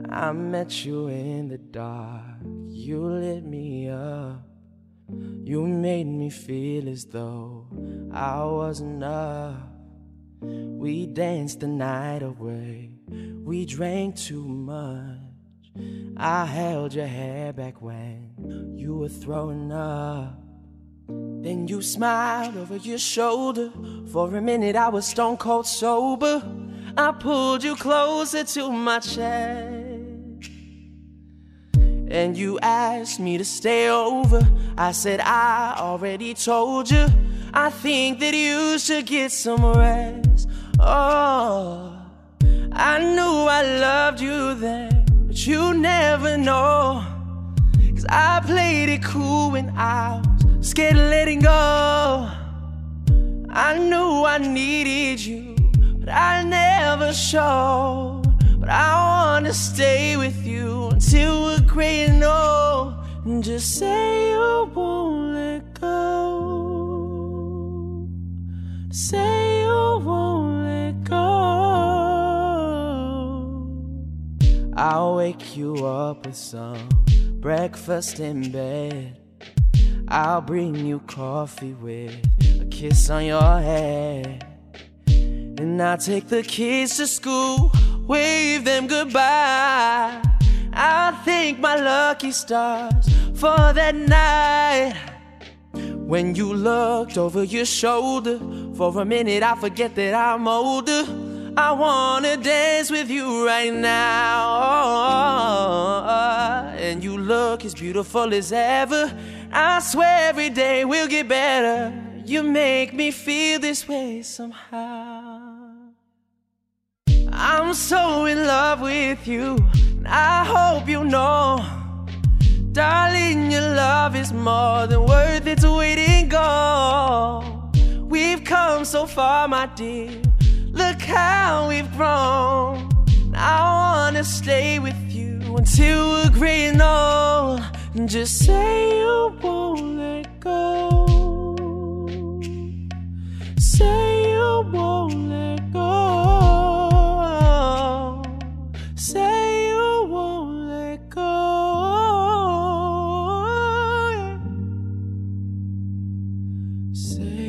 I met you in the dark, you lit me up. You made me feel as though I was enough. We danced the night away, we drank too much. I held your hair back when you were throwing up. Then you smiled over your shoulder. For a minute I was stone cold sober. I pulled you closer to my chest, and you asked me to stay over. I said I already told you, I think that you should get some rest. Oh, I knew I loved you then, but you never know. 'Cause I played it cool when I was scared of letting go. I knew I needed you, but I never showed. But I wanna stay with you until we're gray and old. And just say you won't let go. Say you won't let go. I'll wake you up with some breakfast in bed. I'll bring you coffee with a kiss on your head. And I'll take the kids to school, wave them goodbye. I'll thank my lucky stars for that night when you looked over your shoulder. For a minute I forget that I'm older. I wanna dance with you right now. And you look as beautiful as ever. I swear every day will get better. You make me feel this way somehow. I'm so in love with you, and I hope you know, darling, your love is more than worth its weight in gold. We've come so far, my dear, look how we've grown. I wanna stay with you until we're gray and old. And just say you won't let go. Say you won't let go. Say you won't let go. Say